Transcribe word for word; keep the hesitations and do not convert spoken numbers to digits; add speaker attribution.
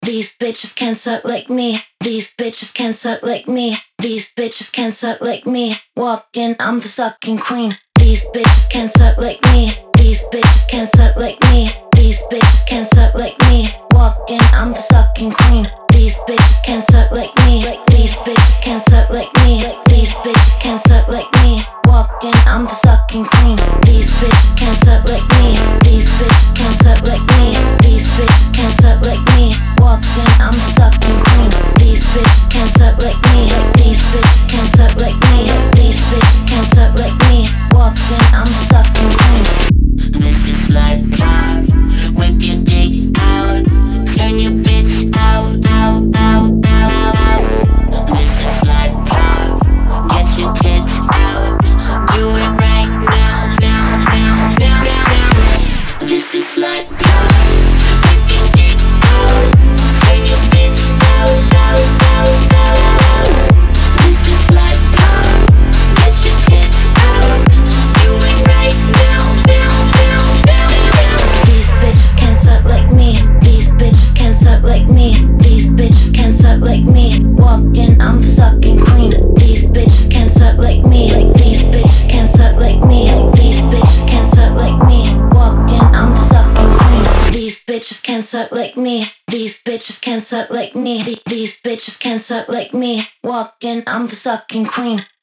Speaker 1: These bitches can suck like me. These bitches can suck like me. These bitches can suck like me. Walking, I'm the sucking queen. These bitches can suck like me. These bitches can suck like me. These bitches can suck like me. Walking, I'm the sucking queen. These bitches can suck like me. Like these bitches can suck like me. Like these bitches can suck like me. Walking, I'm the sucking queen. These bitches can suck like me. These bitches can suck like me. These bitches can suck like me. Walking, I'm the sucking queen. These bitches can suck like me. Like these bitches can suck like me. Like these bitches can suck like me. Walking, I'm the sucking queen.
Speaker 2: This is like pop. Whip your dick out. Turn your bitch out, out, out, out, out. This is like pop. Get your tits out. Do it right now, now, now, now, now, now. This is like pop. Whip your dick out. Turn your bitch out, out, out, out. This is like pop. Get your tits out. Do it right now, now, now, now, now.
Speaker 1: These bitches can suck like me. These bitches can suck like me. These bitches can suck like me. Walking, I'm the sucking queen. These bitches can suck like me. Like these bitches can suck like me. Like these bitches can suck like me. Walking, I'm the sucking queen. These bitches can suck like me. These bitches can suck like me. These bitches can suck like me. Walking, I'm the sucking queen.